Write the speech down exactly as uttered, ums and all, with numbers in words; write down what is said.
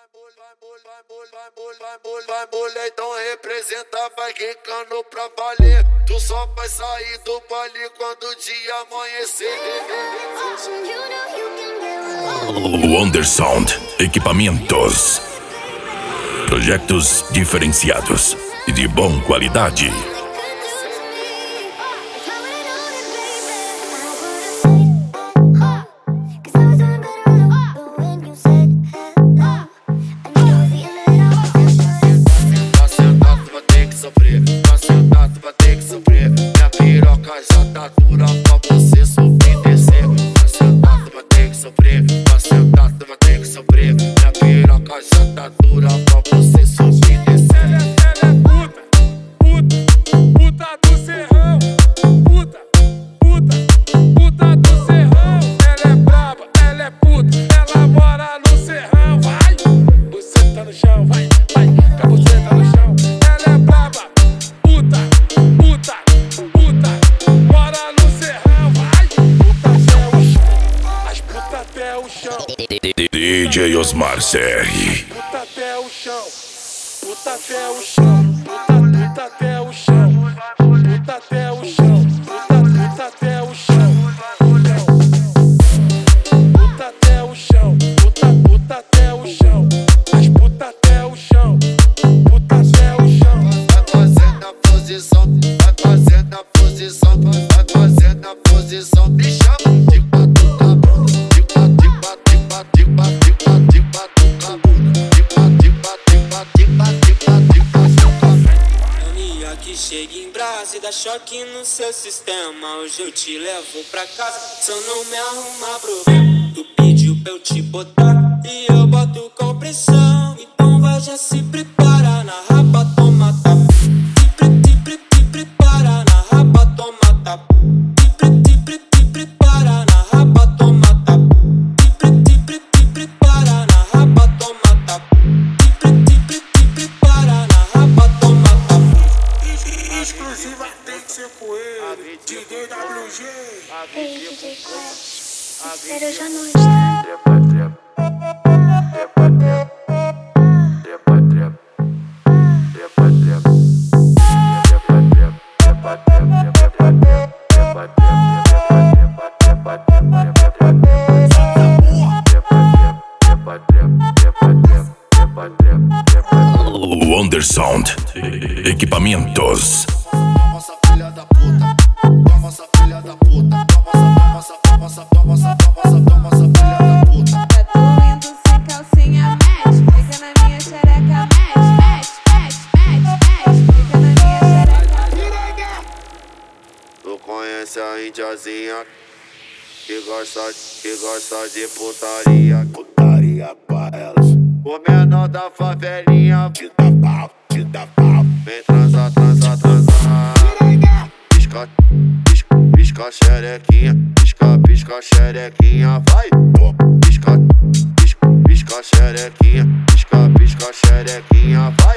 Vai mulher, então representa, vai quicando pra valer. Tu só vai sair do baile quando o dia amanhecer. Wondersound Equipamentos, projetos diferenciados e de boa qualidade. D J Osmar C R. Puta até o chão, puta até o chão, puta, puta até o chão, puta até o chão, puta, puta até o chão, puta até o chão, puta, puta até o chão, as puta até o chão, puta até o chão. Vai fazendo a posição, vai fazendo a posição, vai fazendo a posição, me chama de batuca bunda, de batuca, de batuca, de batuca, de batuca bunda, de batuca, de batuca, de batuca. Mania que chega em brasa e dá choque no seu sistema. Hoje eu te levo pra casa, só não me arrumar problema. Tu pediu pra eu te botar e eu boto com pressão. Então vai já se prepara na raba, toma tapa. Te, pre, te, pre, te prepara na raba, toma tapa. Te, pre, te, pre, te prepara na raba, toma tapa. Te, pre, te, pre, te prepara na raba, toma tapa. Te, pre, te, pre, te prepara na raba, toma tapa. Exclusiva tem que ser com ele, D J W G. Ei, D J Flash, espera hoje à noite. Wondersound Equipamentos. Nossa filha da puta, nossa filha da puta, nossa, nossa, nossa, nossa, nossa filha da puta. Tá doendo sem calcinha, mexe, fica na minha xereca, mexe, mexe, mexe, mexe, mexe, fica na minha xereca. Tu conhece a indiazinha que gosta, que gosta de putaria, putaria pra elas. O menor da favelinha te dá pau, te dá pau. Vem transar, transar, transar. Pisca, pisca, pisca xerequinha, pisca, pisca xerequinha, vai. Pisca, pisca, pisca xerequinha, pisca, pisca xerequinha, vai.